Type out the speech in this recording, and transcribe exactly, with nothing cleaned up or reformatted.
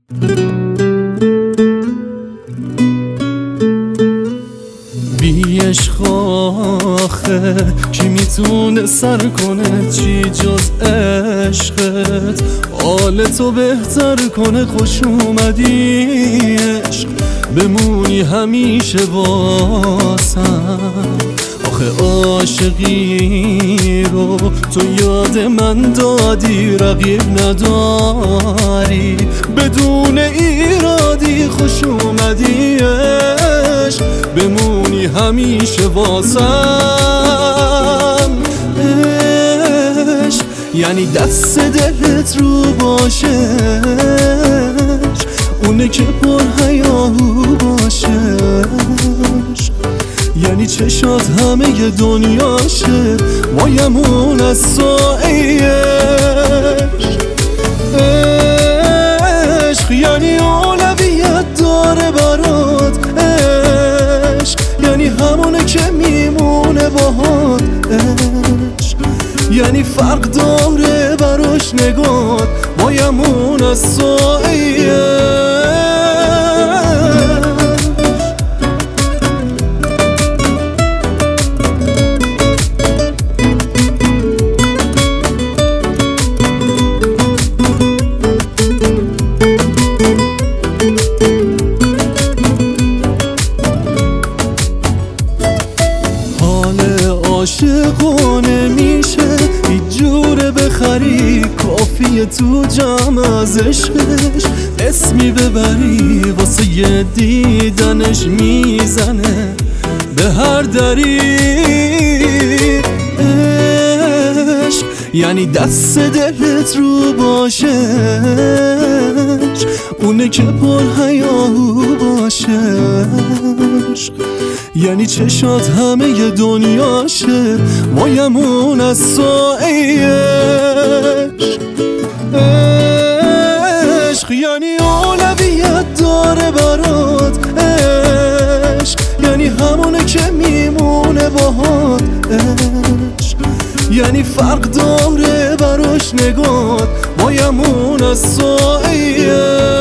بی عشق آخه کی میتونه سر کنه چی جز عشقت؟ حال تو بهتر کنه. خوش اومدی عشق بمونی همیشه واسم. آخه عاشقی رو تو یاد من دادی، رقیب نداری بدون ایرادی. خوش اومدی عشق بمونی همیشه واسم. عشق یعنی دست دلت رو باشه، اونه که پر هیاهو باشه. یعنی چشات همه ی دنیاشه، مایمون از سایه عشق. عشق یعنی اولویت داره برات. عشق یعنی همونه که میمونه باهات. عشق یعنی فرق داره براش نگات، مایمون از سایه. عاشقونه میشه هیچ جوره بخری، کافیه تو جمع از عشقش اسمی ببری. واسه یه دیدنش میزنه به هر دری. عشق یعنی دست دلت رو باشه، اونه که پر هیاهو باشه. یعنی چشات همه ی دنیاشه، مایمون از سایه عشق. یعنی اولویت داره برات. عشق یعنی همونه که میمونه باهات. عشق یعنی فرق داره براش نگات، مایمون از سایه.